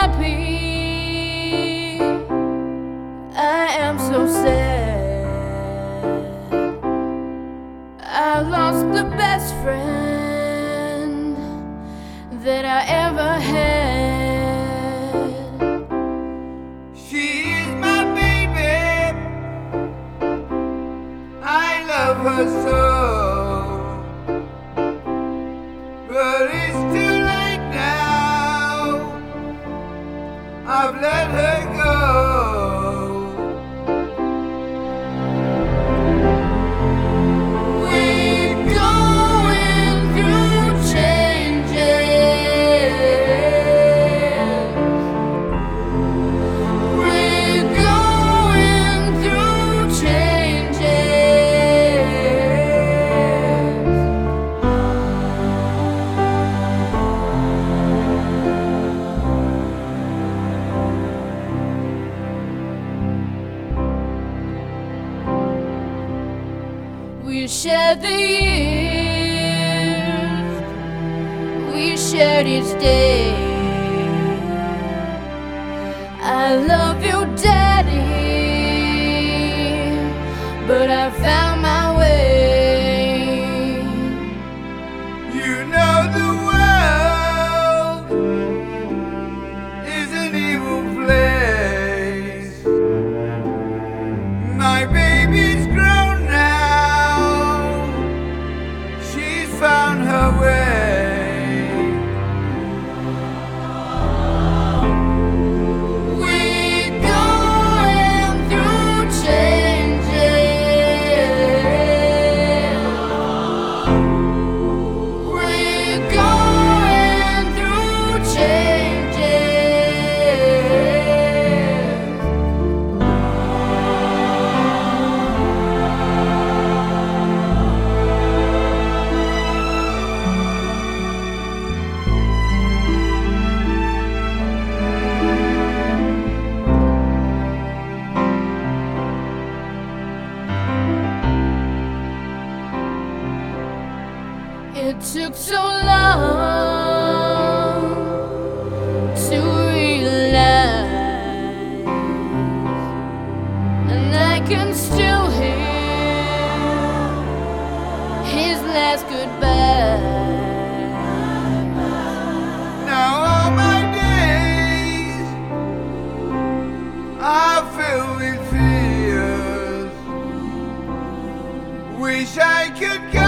happy, I am so sad. I lost the best friend that I ever had. She is my baby, I love her so. But it's too late now, I've let her go. We're going through changes. We're going through changes. We shared the years, we shared each day. I love you, Daddy, but I found my way. You know the world is an evil place. My baby's grown now, she's found her way. We're going through changes. We're going through changes. It took so long to realize, and I can still hear his last goodbye. Now all my days are filled with fears. Wish I could go